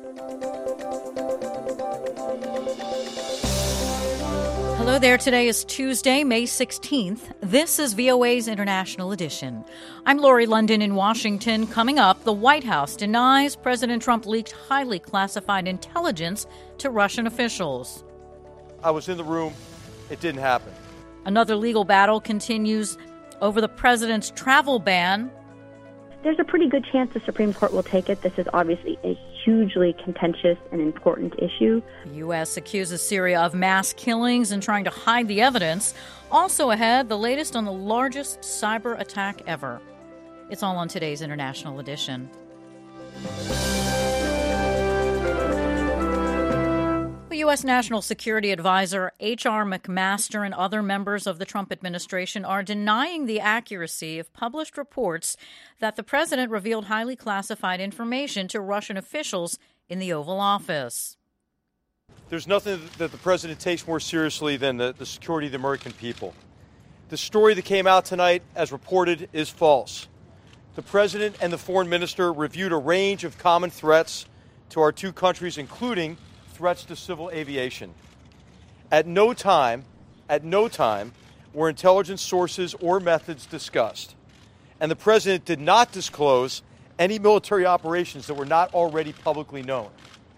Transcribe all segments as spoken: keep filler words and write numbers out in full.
Hello there. Today is Tuesday, May sixteenth. This is V O A's International Edition. I'm Lori London in Washington. Coming up, the White House denies President Trump leaked highly classified intelligence to Russian officials. I was in the room. It didn't happen. Another legal battle continues over the president's travel ban. There's a pretty good chance the Supreme Court will take it. This is obviously a hugely contentious and important issue. The U S accuses Syria of mass killings and trying to hide the evidence. Also ahead, the latest on the largest cyber attack ever. It's all on today's International Edition. U S. National Security Advisor H R McMaster and other members of the Trump administration are denying the accuracy of published reports that the president revealed highly classified information to Russian officials in the Oval Office. There's nothing that the president takes more seriously than the, the security of the American people. The story that came out tonight, as reported, is false. The president and the foreign minister reviewed a range of common threats to our two countries, including threats to civil aviation. At no time, at no time were intelligence sources or methods discussed. And the president did not disclose any military operations that were not already publicly known.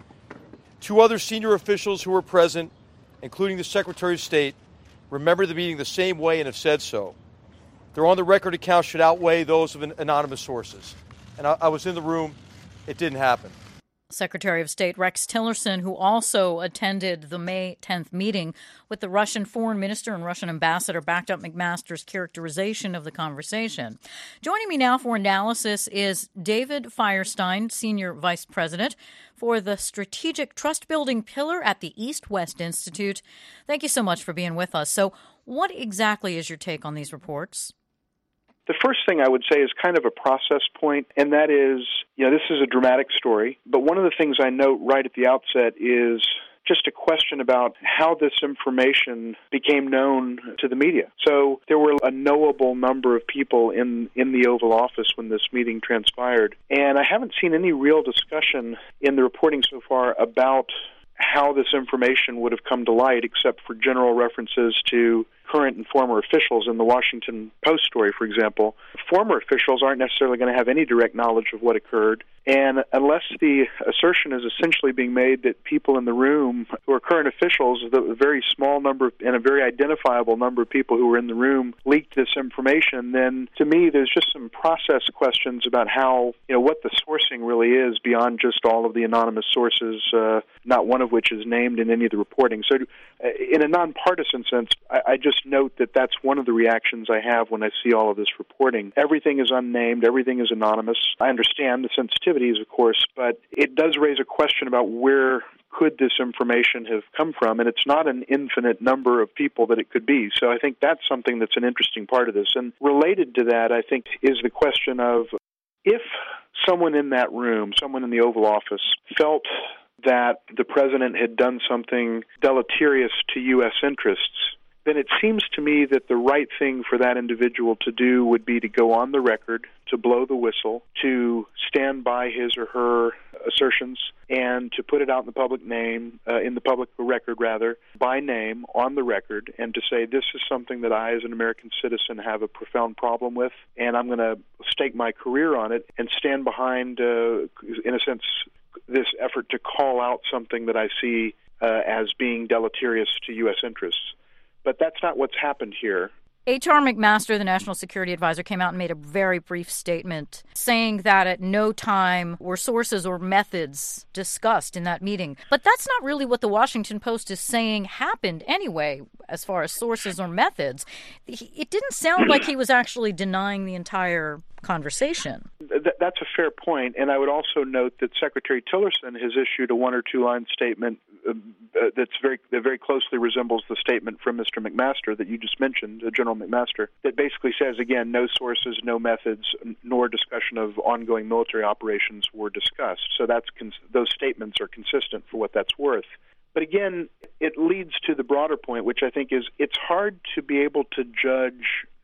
Two other senior officials who were present, including the Secretary of State, remember the meeting the same way and have said so. Their on-the-record accounts should outweigh those of anonymous sources. And I, I was in the room. It didn't happen. Secretary of State Rex Tillerson, who also attended the May tenth meeting with the Russian foreign minister and Russian ambassador, backed up McMaster's characterization of the conversation. Joining me now for analysis is David Firestein, Senior Vice President for the Strategic Trust Building Pillar at the East-West Institute. Thank you so much for being with us. So what exactly is your take on these reports? The first thing I would say is kind of a process point, and that is, you know, this is a dramatic story, but one of the things I note right at the outset is just a question about how this information became known to the media. So there were a knowable number of people in, in the Oval Office when this meeting transpired, and I haven't seen any real discussion in the reporting so far about how this information would have come to light, except for general references to current and former officials. In the Washington Post story, for example, former officials aren't necessarily going to have any direct knowledge of what occurred. And unless the assertion is essentially being made that people in the room who are current officials, the very small number and a very identifiable number of people who were in the room leaked this information, then to me there's just some process questions about how, you know, what the sourcing really is beyond just all of the anonymous sources, uh, not one of which is named in any of the reporting. So uh, in a nonpartisan sense, I, I just note that that's one of the reactions I have when I see all of this reporting. Everything is unnamed, everything is anonymous. I understand the sensitivities, of course, but it does raise a question about where could this information have come from, and it's not an infinite number of people that it could be. So I think that's something that's an interesting part of this. And related to that, I think, is the question of if someone in that room, someone in the Oval Office, felt that the president had done something deleterious to U S interests, then it seems to me that the right thing for that individual to do would be to go on the record, to blow the whistle, to stand by his or her assertions, and to put it out in the public name, uh, in the public record rather, by name, on the record, and to say this is something that I as an American citizen have a profound problem with, and I'm going to stake my career on it and stand behind, uh, in a sense, this effort to call out something that I see uh, as being deleterious to U S interests. But that's not what's happened here. H R McMaster, the National Security Advisor, came out and made a very brief statement saying that at no time were sources or methods discussed in that meeting. But that's not really what the Washington Post is saying happened anyway, as far as sources or methods. It didn't sound like he was actually denying the entire conversation. That's a fair point, and I would also note that Secretary Tillerson has issued a one or two line statement uh, that's very that very closely resembles the statement from Mister McMaster that you just mentioned, uh, General McMaster, that basically says, again, no sources, no methods, nor discussion of ongoing military operations were discussed. So that's cons- those statements are consistent for what that's worth. But again, it leads to the broader point, which I think is it's hard to be able to judge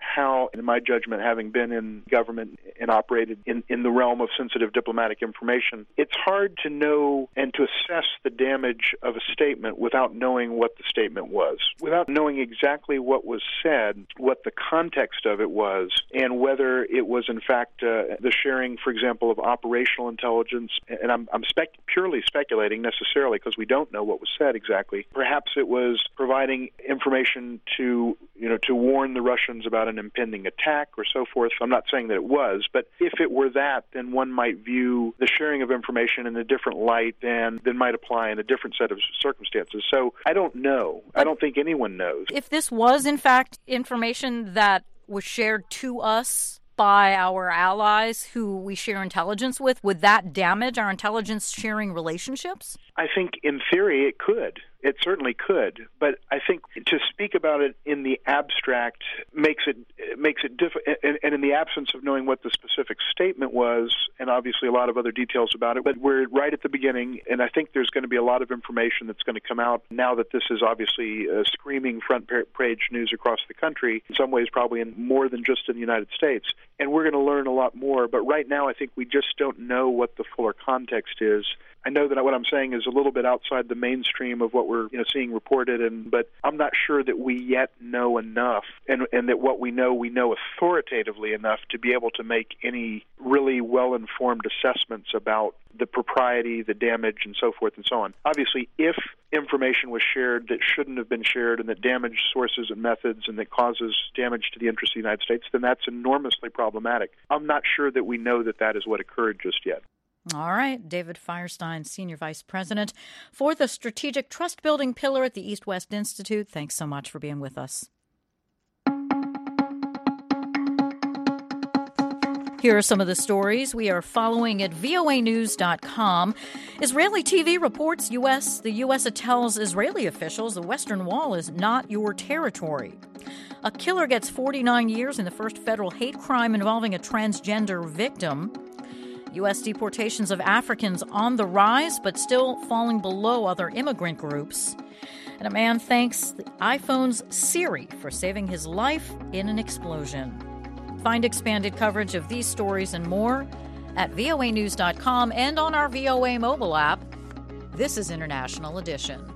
how, in my judgment, having been in government and operated in, in the realm of sensitive diplomatic information, it's hard to know and to assess the damage of a statement without knowing what the statement was, without knowing exactly what was said, what the context of it was, and whether it was, in fact, uh, the sharing, for example, of operational intelligence. And I'm, I'm spec- purely speculating necessarily because we don't know what was said exactly. Perhaps it was providing information to, you know, to warn the Russians about an impending attack or so forth. I'm not saying that it was, but if it were that, then one might view the sharing of information in a different light than, than might apply in a different set of circumstances. So I don't know. But I don't think anyone knows. If this was, in fact, information that was shared to us by our allies who we share intelligence with, would that damage our intelligence sharing relationships? I think in theory it could. It certainly could, but I think to speak about it in the abstract makes it makes it difficult, and, and in the absence of knowing what the specific statement was, and obviously a lot of other details about it. But we're right at the beginning, and I think there's going to be a lot of information that's going to come out now that this is obviously uh, screaming front page news across the country. In some ways, probably in more than just in the United States, and we're going to learn a lot more. But right now, I think we just don't know what the fuller context is. I know that what I'm saying is a little bit outside the mainstream of what we're you know, seeing reported, and but I'm not sure that we yet know enough, and, and that what we know, we know authoritatively enough to be able to make any really well-informed assessments about the propriety, the damage, and so forth and so on. Obviously, if information was shared that shouldn't have been shared and that damaged sources and methods and that causes damage to the interests of the United States, then that's enormously problematic. I'm not sure that we know that that is what occurred just yet. All right. David Firestein, Senior Vice President for the Strategic Trust Building Pillar at the East-West Institute. Thanks so much for being with us. Here are some of the stories we are following at V O A news dot com. Israeli T V reports U S the U S tells Israeli officials the Western Wall is not your territory. A killer gets forty-nine years in the first federal hate crime involving a transgender victim. U S deportations of Africans on the rise, but still falling below other immigrant groups. And a man thanks the iPhone's Siri for saving his life in an explosion. Find expanded coverage of these stories and more at V O A news dot com and on our V O A mobile app. This is International Edition.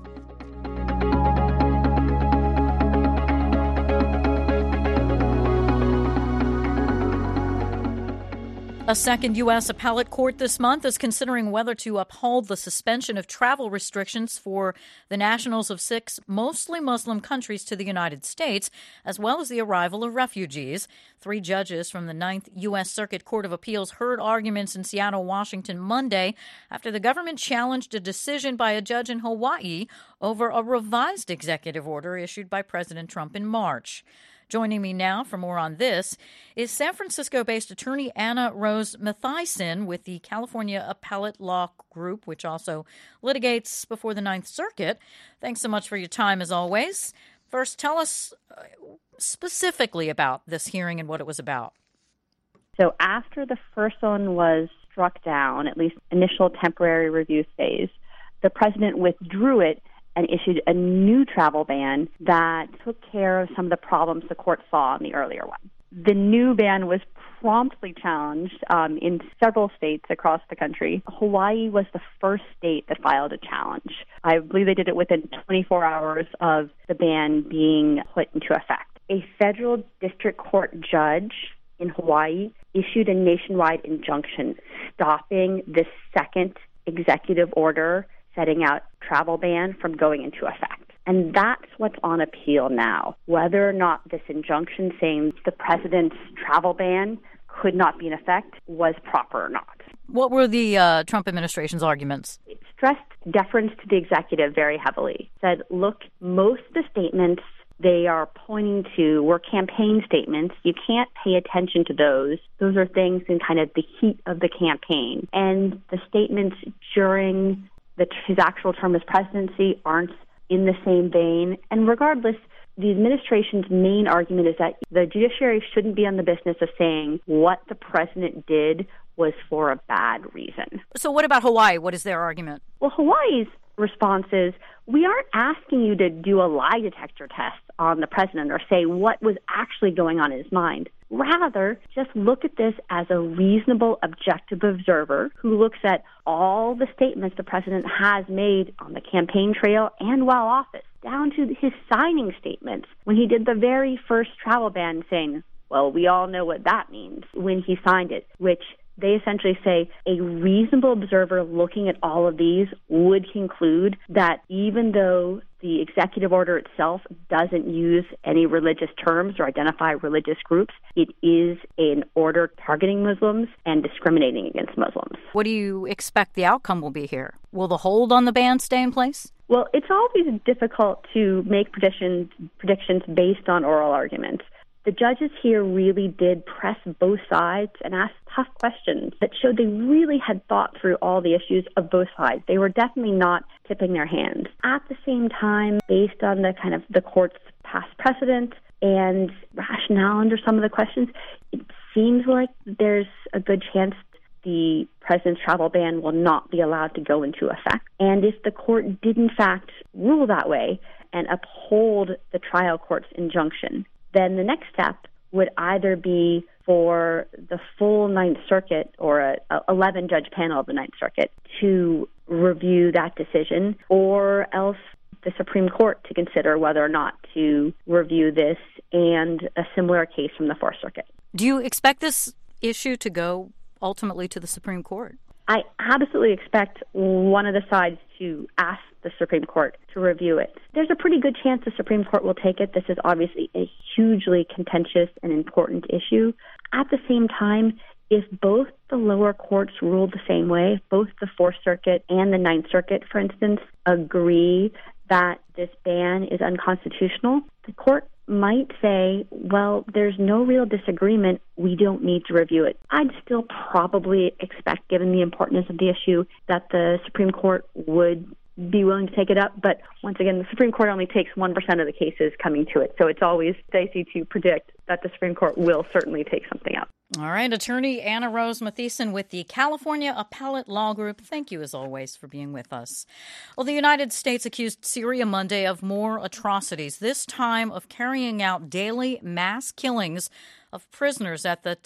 A second U S appellate court this month is considering whether to uphold the suspension of travel restrictions for the nationals of six mostly Muslim countries to the United States, as well as the arrival of refugees. Three judges from the Ninth U S Circuit Court of Appeals heard arguments in Seattle, Washington Monday after the government challenged a decision by a judge in Hawaii over a revised executive order issued by President Trump in March. Joining me now for more on this is San Francisco-based attorney Anna Rose Matthiessen with the California Appellate Law Group, which also litigates before the Ninth Circuit. Thanks so much for your time, as always. First, tell us specifically about this hearing and what it was about. So after the first one was struck down, at least initial temporary review phase, the president withdrew it and issued a new travel ban that took care of some of the problems the court saw in the earlier one. The new ban was promptly challenged um, in several states across the country. Hawaii was the first state that filed a challenge. I believe they did it within twenty-four hours of the ban being put into effect. A federal district court judge in Hawaii issued a nationwide injunction stopping this second executive order setting out travel ban from going into effect. And that's what's on appeal now, whether or not this injunction saying the president's travel ban could not be in effect was proper or not. What were the uh, Trump administration's arguments? It stressed deference to the executive very heavily. It said, look, most of the statements they are pointing to were campaign statements. You can't pay attention to those. Those are things in kind of the heat of the campaign. And the statements during the, his actual term as presidency aren't in the same vein. And regardless, the administration's main argument is that the judiciary shouldn't be on the business of saying what the president did was for a bad reason. So what about Hawaii? What is their argument? Well, Hawaii's response is, we aren't asking you to do a lie detector test on the president or say what was actually going on in his mind. Rather, just look at this as a reasonable, objective observer who looks at all the statements the president has made on the campaign trail and while office, down to his signing statements when he did the very first travel ban, saying, well, we all know what that means when he signed it, which they essentially say a reasonable observer looking at all of these would conclude that even though the executive order itself doesn't use any religious terms or identify religious groups, it is an order targeting Muslims and discriminating against Muslims. What do you expect the outcome will be here? Will the hold on the ban stay in place? Well, it's always difficult to make predictions, predictions based on oral arguments. The judges here really did press both sides and ask tough questions that showed they really had thought through all the issues of both sides. They were definitely not tipping their hands. At the same time, based on the kind of the court's past precedent and rationale under some of the questions, it seems like there's a good chance the president's travel ban will not be allowed to go into effect. And if the court did in fact rule that way and uphold the trial court's injunction, then the next step would either be for the full Ninth Circuit or a, a eleven-judge panel of the Ninth Circuit to review that decision, or else the Supreme Court to consider whether or not to review this and a similar case from the Fourth Circuit. Do you expect this issue to go ultimately to the Supreme Court? I absolutely expect one of the sides to ask the Supreme Court to review it. There's a pretty good chance the Supreme Court will take it. This is obviously a hugely contentious and important issue. At the same time, if both the lower courts rule the same way, if both the Fourth Circuit and the Ninth Circuit, for instance, agree that this ban is unconstitutional, the court might say, well, there's no real disagreement, we don't need to review it. I'd still probably expect, given the importance of the issue, that the Supreme Court would be willing to take it up. But once again, the Supreme Court only takes one percent of the cases coming to it. So it's always dicey to predict that the Supreme Court will certainly take something up. All right, attorney Anna Rose Mathieson with the California Appellate Law Group. Thank you, as always, for being with us. Well, the United States accused Syria Monday of more atrocities, this time of carrying out daily mass killings of prisoners at the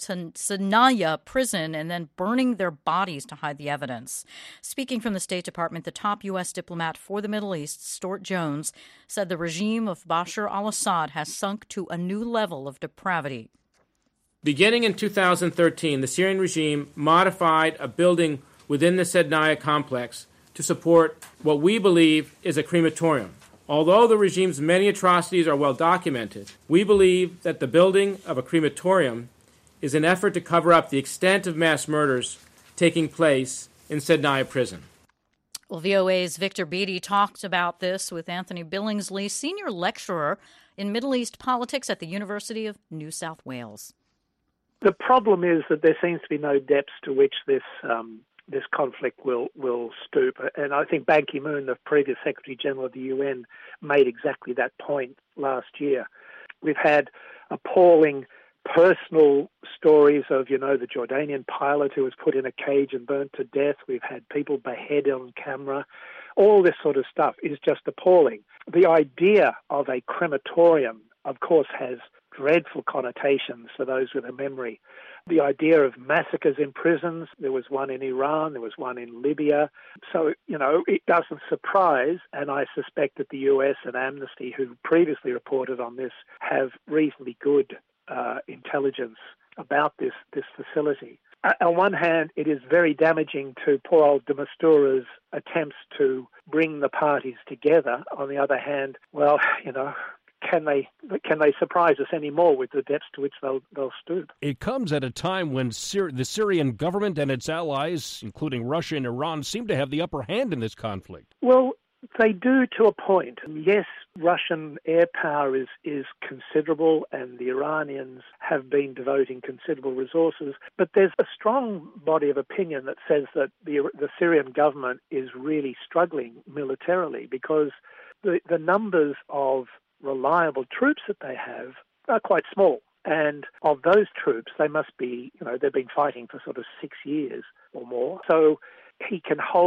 Sanaya prison and then burning their bodies to hide the evidence. Speaking from the State Department, the top U S diplomat for the Middle East, Stuart Jones, said the regime of Bashar al-Assad has sunk to a new level of depravity. Beginning in two thousand thirteen, the Syrian regime modified a building within the Sednaya complex to support what we believe is a crematorium. Although the regime's many atrocities are well documented, we believe that the building of a crematorium is an effort to cover up the extent of mass murders taking place in Sednaya prison. Well, V O A's Victor Beattie talked about this with Anthony Billingsley, senior lecturer in Middle East politics at the University of New South Wales. The problem is that there seems to be no depths to which this um, this conflict will, will stoop. And I think Ban Ki-moon, the previous Secretary General of the U N, made exactly that point last year. We've had appalling personal stories of, you know, the Jordanian pilot who was put in a cage and burnt to death. We've had people beheaded on camera. All this sort of stuff is just appalling. The idea of a crematorium, of course, has dreadful connotations for those with a memory. The idea of massacres in prisons, there was one in Iran, there was one in Libya. So, you know, it doesn't surprise, and I suspect that the U S and Amnesty, who previously reported on this, have reasonably good uh, intelligence about this, this facility. Uh, on one hand, it is very damaging to poor old de Mistura's attempts to bring the parties together. On the other hand, well, you know, Can they can they surprise us any more with the depths to which they'll they'll stoop? It comes at a time when Syri- the Syrian government and its allies, including Russia and Iran, seem to have the upper hand in this conflict. Well, they do to a point. Yes, Russian air power is, is considerable, and the Iranians have been devoting considerable resources. But there's a strong body of opinion that says that the the Syrian government is really struggling militarily because the the numbers of reliable troops that they have are quite small. And of those troops, they must be, you know, they've been fighting for sort of six years or more. So he can hold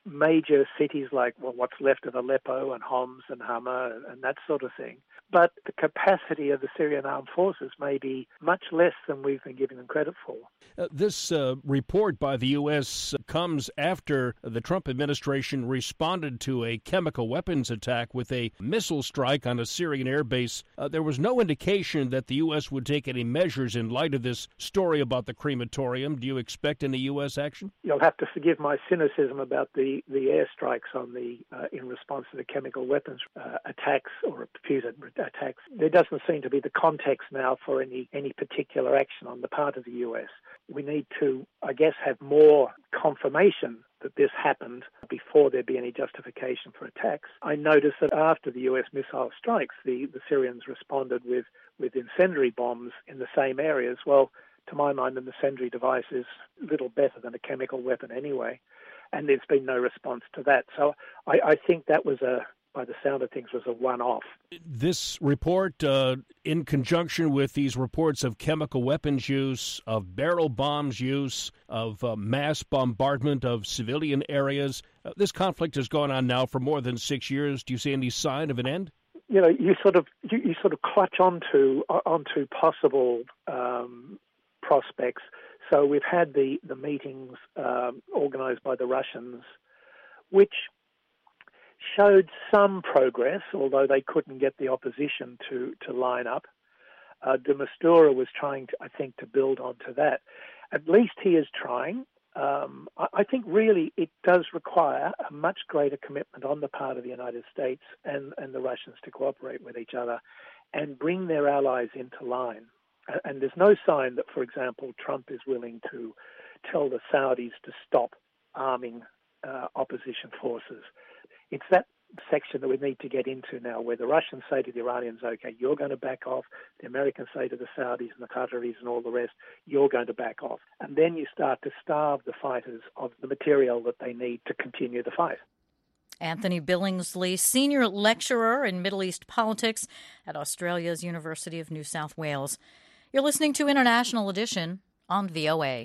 major cities like, well, what's left of Aleppo and Homs and Hama and that sort of thing. But the capacity of the Syrian armed forces may be much less than we've been giving them credit for. Uh, this uh, report by the U S comes after the Trump administration responded to a chemical weapons attack with a missile strike on a Syrian airbase. Uh, there was no indication that the U S would take any measures in light of this story about the crematorium. Do you expect any U S action? You'll have to forgive my cynicism about the, the airstrikes on the uh, in response to the chemical weapons uh, attacks or reputed attacks. There doesn't seem to be the context now for any, any particular action on the part of the U S. We need to, I guess, have more confirmation that this happened before there be any justification for attacks. I noticed that after the U S missile strikes, the, the Syrians responded with, with incendiary bombs in the same areas. Well, to my mind, an incendiary device is little better than a chemical weapon anyway, and there's been no response to that. So I, I think that was a, by the sound of things, was a one-off. This report, uh, in conjunction with these reports of chemical weapons use, of barrel bombs use, of uh, mass bombardment of civilian areas, uh, this conflict has gone on now for more than six years. Do you see any sign of an end? You know, you sort of you, you sort of clutch onto onto possible um, prospects. So we've had the the meetings um, organised by the Russians, which showed some progress, although they couldn't get the opposition to, to line up. Uh, de Mistura was trying, to, I think, to build onto that. At least he is trying. Um, I, I think really it does require a much greater commitment on the part of the United States and, and the Russians to cooperate with each other and bring their allies into line. And, and there's no sign that, for example, Trump is willing to tell the Saudis to stop arming uh, opposition forces. It's that section that we need to get into now, where the Russians say to the Iranians, okay, you're going to back off. The Americans say to the Saudis and the Qataris and all the rest, you're going to back off. And then you start to starve the fighters of the material that they need to continue the fight. Anthony Billingsley, senior lecturer in Middle East politics at Australia's University of New South Wales. You're listening to International Edition on V O A.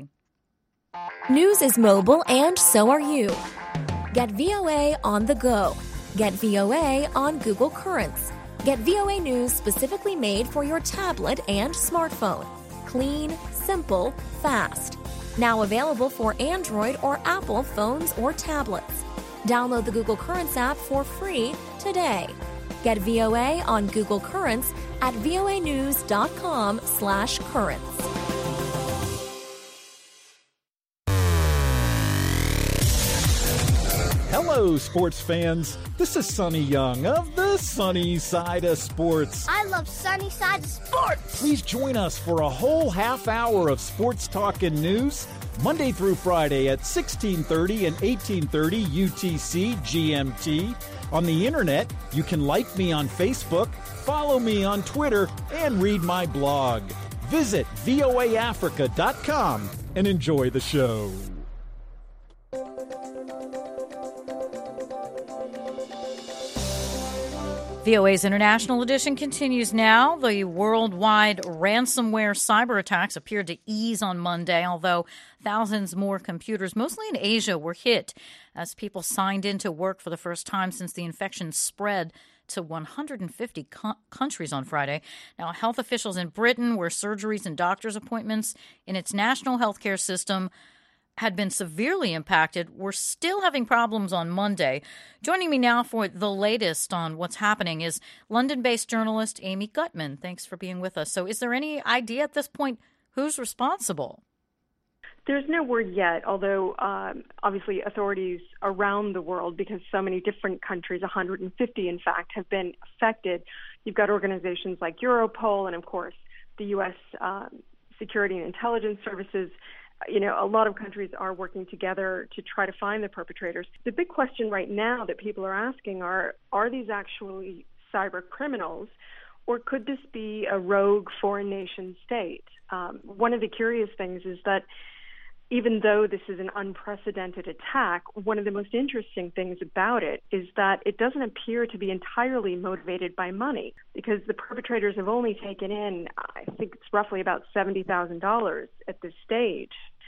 News is mobile, and so are you. Get V O A on the go. Get V O A on Google Currents. Get V O A News specifically made for your tablet and smartphone. Clean, simple, fast. Now available for Android or Apple phones or tablets. Download the Google Currents app for free today. Get V O A on Google Currents at voanews.com slash currents. Hello, sports fans. This is Sonny Young of the Sunny Side of Sports. I love Sunny Side of Sports. Please join us for a whole half hour of sports talk and news, Monday through Friday at sixteen thirty and eighteen thirty U T C G M T. On the internet, you can like me on Facebook, follow me on Twitter, and read my blog. Visit V O A Africa dot com and enjoy the show. V O A's International Edition continues now. The worldwide ransomware cyber attacks appeared to ease on Monday, although thousands more computers, mostly in Asia, were hit as people signed into work for the first time since the infection spread to one hundred fifty co- countries on Friday. Now, health officials in Britain, where surgeries and doctor's appointments in its national healthcare system had been severely impacted, were still having problems on Monday. Joining me now for the latest on what's happening is London-based journalist Amy Gutman. Thanks for being with us. So is there any idea at this point who's responsible? There's no word yet, although um, obviously authorities around the world, because so many different countries, one hundred fifty in fact, have been affected. You've got organizations like Europol and, of course, the U S uh, Security and Intelligence Services. You know, a lot of countries are working together to try to find the perpetrators. The big question right now that people are asking are, are these actually cyber criminals, or could this be a rogue foreign nation state? Um, one of the curious things is that even though this is an unprecedented attack, one of the most interesting things about it is that it doesn't appear to be entirely motivated by money, because the perpetrators have only taken in, I think it's roughly about seventy thousand dollars at this stage.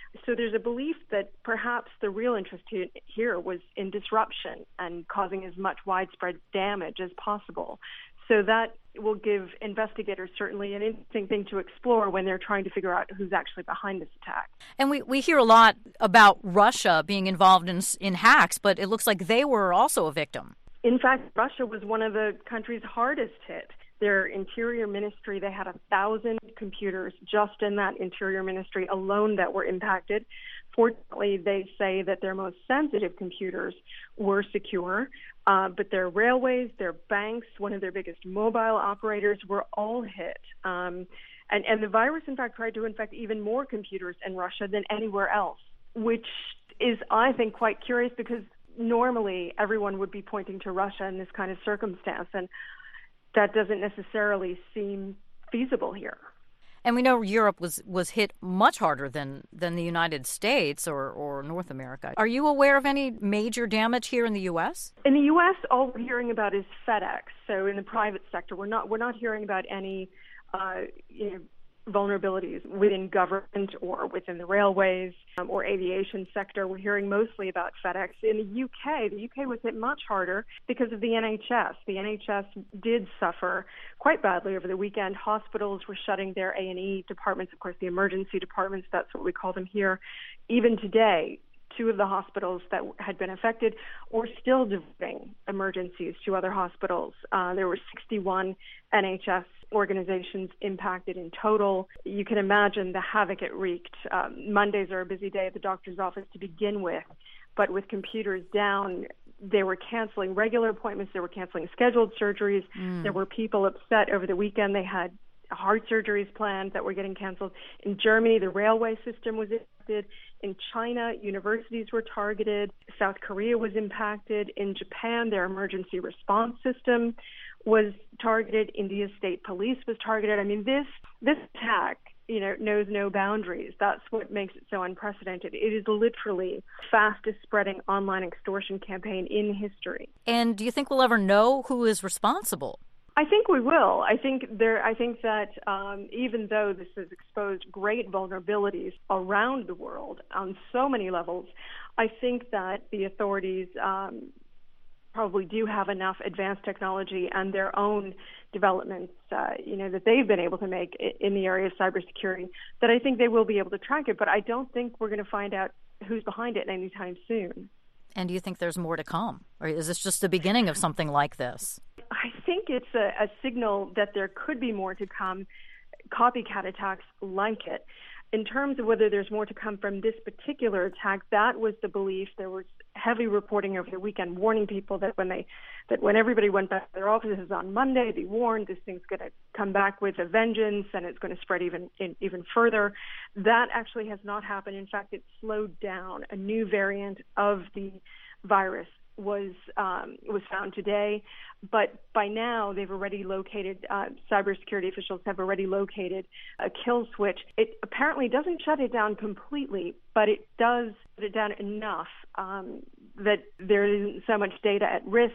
So there's a belief that perhaps the real interest here was in disruption and causing as much widespread damage as possible. So that will give investigators certainly an interesting thing to explore when they're trying to figure out who's actually behind this attack. And we, we hear a lot about Russia being involved in in hacks, but it looks like they were also a victim. In fact, Russia was one of the countries hardest hit. Their interior ministry, they had a thousand computers just in that interior ministry alone that were impacted. Fortunately, they say that their most sensitive computers were secure, uh, but their railways, their banks, one of their biggest mobile operators were all hit. Um, and, and the virus, in fact, tried to infect even more computers in Russia than anywhere else, which is, I think, quite curious because normally everyone would be pointing to Russia in this kind of circumstance, and that doesn't necessarily seem feasible here. And we know Europe was, was hit much harder than, than the United States or, or North America. Are you aware of any major damage here in the U S? In the U S, all we're hearing about is FedEx. So in the private sector, we're not we're not hearing about any uh, you know, vulnerabilities within government or within the railways um, or aviation sector. We're hearing mostly about FedEx. In the U K, the U K was hit much harder because of the N H S. The N H S did suffer quite badly over the weekend. Hospitals were shutting their A and E departments, of course, the emergency departments, that's what we call them here. Even today, two of the hospitals that had been affected were still diverting emergencies to other hospitals. Uh, there were sixty-one N H S organizations impacted in total. You can imagine the havoc it wreaked. Um, Mondays are a busy day at the doctor's office to begin with, but with computers down, they were canceling regular appointments, they were canceling scheduled surgeries. Mm. There were people upset over the weekend. They had heart surgeries planned that were getting canceled. In Germany, the railway system was impacted. In China, universities were targeted. South Korea was impacted. In Japan, their emergency response system was targeted. India's state police was targeted. I mean, this this attack, you know, knows no boundaries. That's what makes it so unprecedented. It is literally fastest spreading online extortion campaign in history. And do you think we'll ever know who is responsible? I think we will. I think there. I think that um, even though this has exposed great vulnerabilities around the world on so many levels, I think that the authorities um, probably do have enough advanced technology and their own developments, uh, you know, that they've been able to make in the area of cybersecurity, that I think they will be able to track it. But I don't think we're going to find out who's behind it anytime soon. And do you think there's more to come? Or is this just the beginning of something like this? I think it's a, a signal that there could be more to come, copycat attacks like it. In terms of whether there's more to come from this particular attack, that was the belief. There was heavy reporting over the weekend warning people that when they, that when everybody went back to their offices on Monday, be warned this thing's going to come back with a vengeance and it's going to spread even in, even further. That actually has not happened. In fact, it slowed down. A new variant of the virus was um, was found today, but by now they've already located, uh, cybersecurity officials have already located a kill switch. It apparently doesn't shut it down completely, but it does shut it down enough um, that there isn't so much data at risk.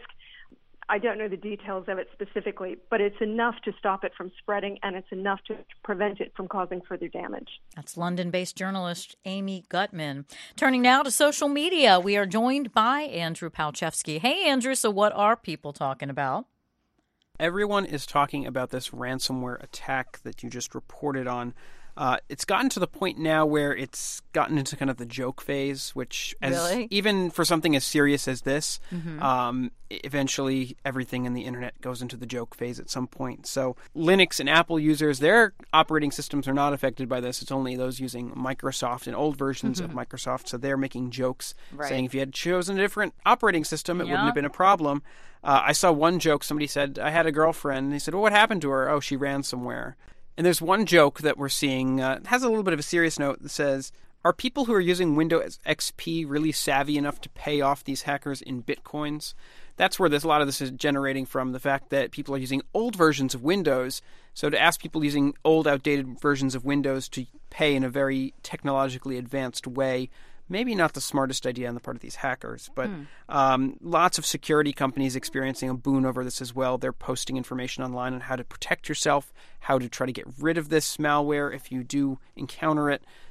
I don't know the details of it specifically, but it's enough to stop it from spreading, and it's enough to prevent it from causing further damage. That's London-based journalist Amy Gutman. Turning now to social media, we are joined by Andrew Palchevsky. Hey, Andrew, so what are people talking about? Everyone is talking about this ransomware attack that you just reported on. Uh, it's gotten to the point now where it's gotten into kind of the joke phase, which as really? even for something as serious as this, mm-hmm. um, eventually everything in the internet goes into the joke phase at some point. So Linux and Apple users, their operating systems are not affected by this. It's only those using Microsoft and old versions mm-hmm. of Microsoft. So they're making jokes right. saying if you had chosen a different operating system, it yeah. wouldn't have been a problem. Uh, I saw one joke. Somebody said, I had a girlfriend. And he said, well, what happened to her? Oh, she ran somewhere. And there's one joke that we're seeing, uh, has a little bit of a serious note that says, are people who are using Windows X P really savvy enough to pay off these hackers in bitcoins? That's where this, a lot of this is generating from, the fact that people are using old versions of Windows. So to ask people using old, outdated versions of Windows to pay in a very technologically advanced way, maybe not the smartest idea on the part of these hackers, but hmm. um, lots of security companies experiencing a boon over this as well. They're posting information online on how to protect yourself, how to try to get rid of this malware if you do encounter it.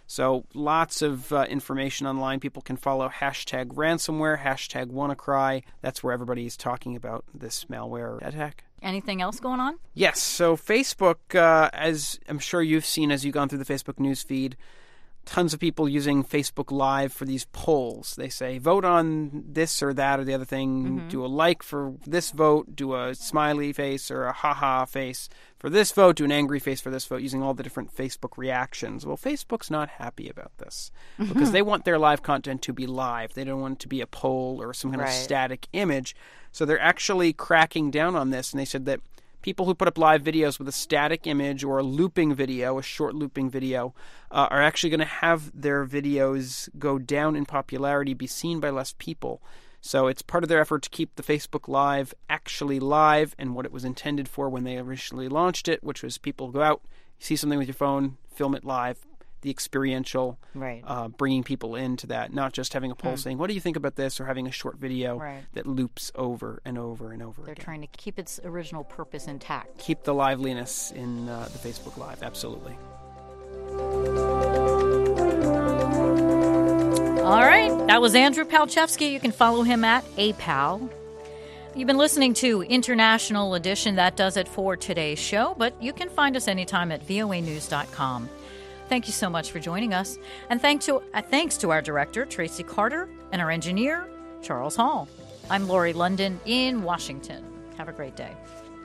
So lots of uh, information online. People can follow hashtag ransomware, hashtag WannaCry. That's where everybody's talking about this malware attack. Anything else going on? Yes. So Facebook, uh, as I'm sure you've seen as you've gone through the Facebook news feed, tons of people using Facebook Live for these polls. They say, vote on this or that or the other thing. Mm-hmm. Do a like for this vote. Do a smiley face or a ha-ha face for this vote. Do an angry face for this vote, using all the different Facebook reactions. Well, Facebook's not happy about this mm-hmm. because they want their live content to be live. They don't want it to be a poll or some kind right. of static image. So they're actually cracking down on this, and they said that people who put up live videos with a static image or a looping video, a short looping video, uh, are actually going to have their videos go down in popularity, be seen by less people. So it's part of their effort to keep the Facebook Live actually live and what it was intended for when they originally launched it, which was people go out, see something with your phone, film it live, the experiential, right. uh, bringing people into that, not just having a poll hmm. saying, what do you think about this, or having a short video right. that loops over and over and over They're again. trying to keep its original purpose intact. Keep the liveliness in uh, the Facebook Live, absolutely. All right, that was Andrew Palchevsky. You can follow him at A Pal. You've been listening to International Edition. That does it for today's show, but you can find us anytime at V O A news dot com. Thank you so much for joining us. And thank to, uh, thanks to our director, Tracy Carter, and our engineer, Charles Hall. I'm Lori London in Washington. Have a great day.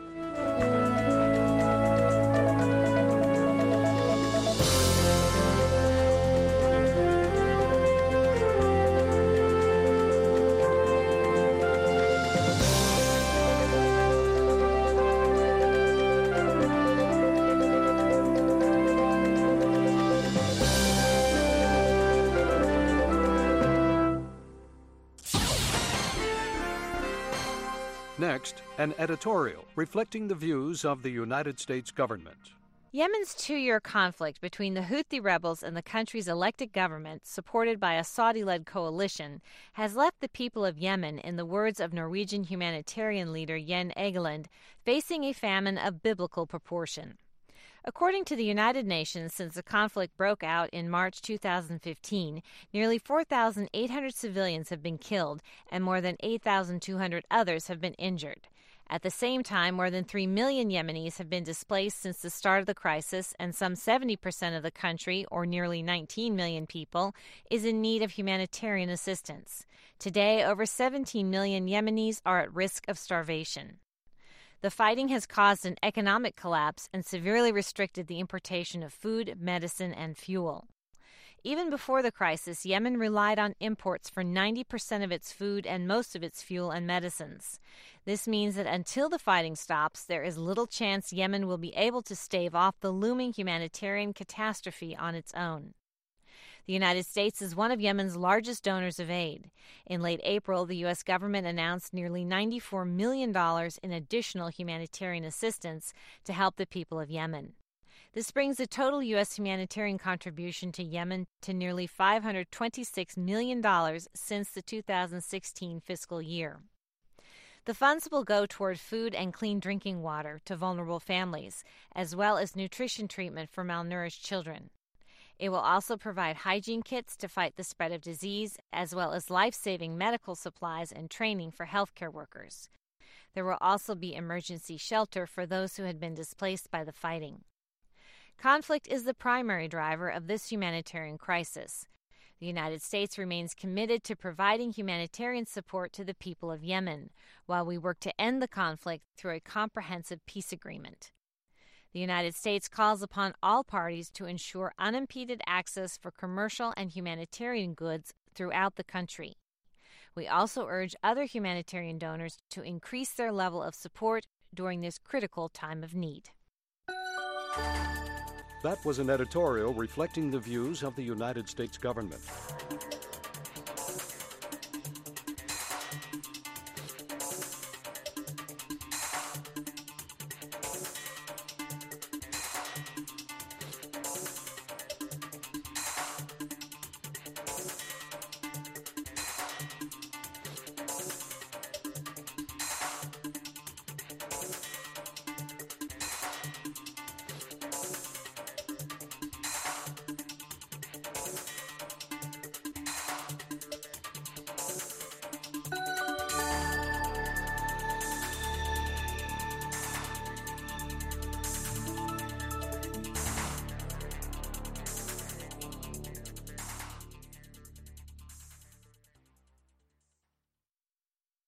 Next, an editorial reflecting the views of the United States government. Yemen's two-year conflict between the Houthi rebels and the country's elected government, supported by a Saudi-led coalition, has left the people of Yemen, in the words of Norwegian humanitarian leader Jan Egeland, facing a famine of biblical proportion. According to the United Nations, since the conflict broke out in March two thousand fifteen, nearly four thousand eight hundred civilians have been killed and more than eight thousand two hundred others have been injured. At the same time, more than three million Yemenis have been displaced since the start of the crisis, and some seventy percent of the country, or nearly nineteen million people, is in need of humanitarian assistance. Today, over seventeen million Yemenis are at risk of starvation. The fighting has caused an economic collapse and severely restricted the importation of food, medicine, and fuel. Even before the crisis, Yemen relied on imports for ninety percent of its food and most of its fuel and medicines. This means that until the fighting stops, there is little chance Yemen will be able to stave off the looming humanitarian catastrophe on its own. The United States is one of Yemen's largest donors of aid. In late April, the U S government announced nearly ninety-four million dollars in additional humanitarian assistance to help the people of Yemen. This brings the total U S humanitarian contribution to Yemen to nearly five hundred twenty-six million dollars since the two thousand sixteen fiscal year. The funds will go toward food and clean drinking water to vulnerable families, as well as nutrition treatment for malnourished children. It will also provide hygiene kits to fight the spread of disease, as well as life-saving medical supplies and training for healthcare workers. There will also be emergency shelter for those who had been displaced by the fighting. Conflict is the primary driver of this humanitarian crisis. The United States remains committed to providing humanitarian support to the people of Yemen, while we work to end the conflict through a comprehensive peace agreement. The United States calls upon all parties to ensure unimpeded access for commercial and humanitarian goods throughout the country. We also urge other humanitarian donors to increase their level of support during this critical time of need. That was an editorial reflecting the views of the United States government.